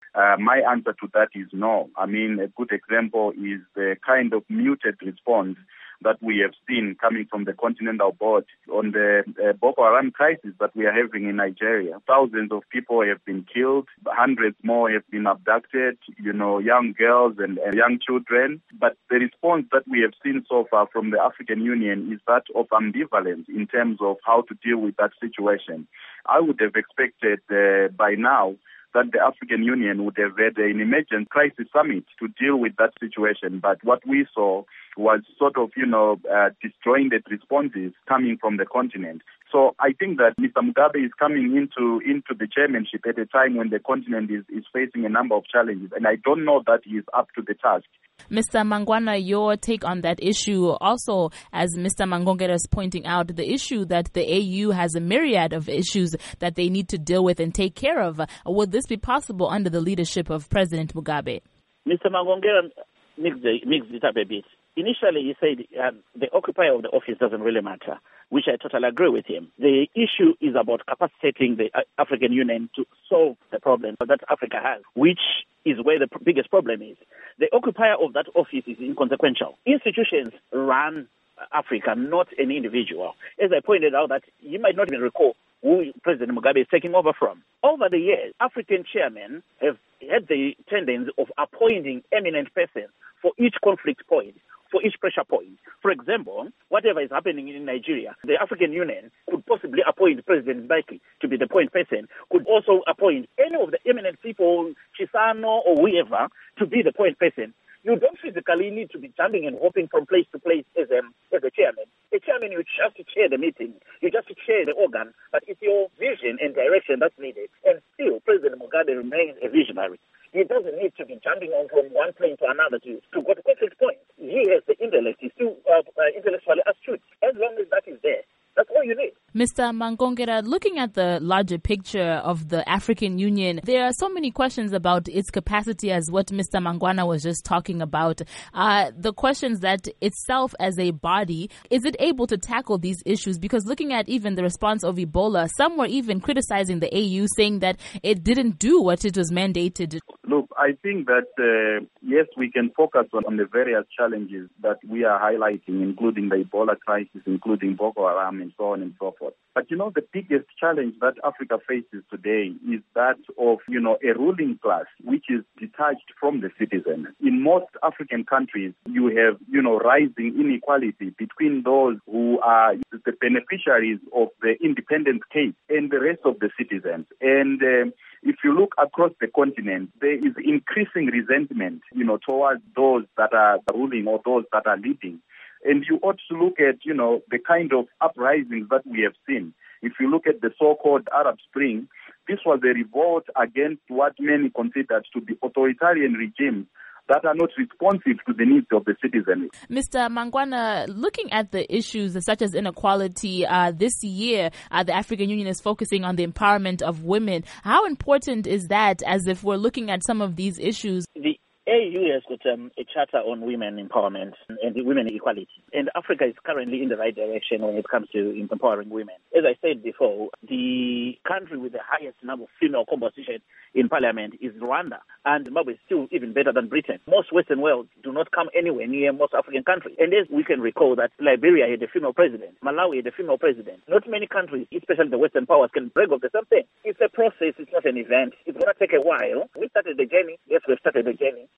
My answer to that is no. I mean, a good example is the kind of muted response that we have seen coming from the Continental Board on the Boko Haram crisis that we are having in Nigeria. Thousands of people have been killed, hundreds more have been abducted, young girls and young children. But the response that we have seen so far from the African Union is that of ambivalence in terms of how to deal with that situation. I would have expected by now that the African Union would have had an emergency crisis summit to deal with that situation. But what we saw was sort of, disjointed responses coming from the continent. So I think that Mr. Mugabe is coming into the chairmanship at a time when the continent is facing a number of challenges. And I don't know that he is up to the task. Mr. Mangwana, your take on that issue, also, as Mr. Mangongera is pointing out, the issue that the AU has a myriad of issues that they need to deal with and take care of. Would this be possible under the leadership of President Mugabe? Mr. Mangongera mixed it up a bit. Initially, he said the occupier of the office doesn't really matter, which I totally agree with him. The issue is about capacitating the African Union to solve the problem that Africa has, which is where the biggest problem is. The occupier of that office is inconsequential. Institutions run Africa, not an individual. As I pointed out, that you might not even recall who President Mugabe is taking over from. Over the years, African chairmen have had the tendency of appointing eminent persons for each conflict point, for each pressure point. For example, whatever is happening in Nigeria, the African Union could possibly appoint President Mbeki to be the point person, could also appoint any of the eminent people, Chisano or whoever, to be the point person. You don't physically need to be jumping and hopping from place to place as a chairman. A chairman, you just chair the meeting, you just chair the organ, but it's your vision and direction that's needed. And still, President Mugabe remains a visionary. He doesn't need to be jumping on from one plane to another to go to conflict points. He has the intellect. He's still intellectually astute. As long as that is there, that's all you need. Mr. Mangongera, looking at the larger picture of the African Union, there are so many questions about its capacity, as what Mr. Mangwana was just talking about. The questions that itself as a body, is it able to tackle these issues? Because looking at even the response of Ebola, some were even criticizing the AU, saying that it didn't do what it was mandated. Look, I think that, yes, we can focus on the various challenges that we are highlighting, including the Ebola crisis, including Boko Haram, and so on and so forth. But, the biggest challenge that Africa faces today is that of, a ruling class which is detached from the citizens. In most African countries, you have, rising inequality between those who are the beneficiaries of the independence case and the rest of the citizens. And if you look across the continent, there is increasing resentment, towards those that are ruling or those that are leading. And you ought to look at, the kind of uprisings that we have seen. If you look at the so-called Arab Spring, this was a revolt against what many considered to be authoritarian regimes that are not responsive to the needs of the citizens. Mr. Mangwana, looking at the issues such as inequality, this year, the African Union is focusing on the empowerment of women. How important is that, as if we're looking at some of these issues? The AU has got a charter on women empowerment and women equality. And Africa is currently in the right direction when it comes to empowering women. As I said before, the country with the highest number of female composition in parliament is Rwanda. And Zimbabwe is still even better than Britain. Most Western world do not come anywhere near most African countries. And as we can recall that Liberia had a female president, Malawi had a female president. Not many countries, especially the Western powers, can brag of the same thing. It's a process, it's not an event. It's going to take a while. We started the journey. Yes, we've started the journey.